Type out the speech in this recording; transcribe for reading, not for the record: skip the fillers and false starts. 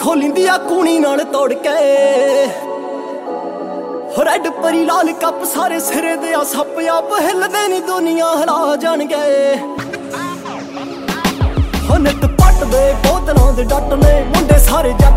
ਖੋਲਿੰਦੀ ਆ ਕੂਣੀ ਨਾਲ ਤੋੜ ਕੇ ਰੈਡ ਪਰੀ ਲਾਲ ਕੱਪ ਸਾਰੇ ਸਿਰੇ ਦੇ ਆ ਸੱਪ ਆਪ ਹਿੱਲਦੇ ਨੀ ਦੁਨੀਆ ਹਲਾ ਜਾਣਗੇ ਨਿੱਤ ਪੱਟ ਦੇ ਬੋਤਲਾਂ ਦੇ ਡੱਟ ਨੇ ਮੁੰਡੇ ਸਾਰੇ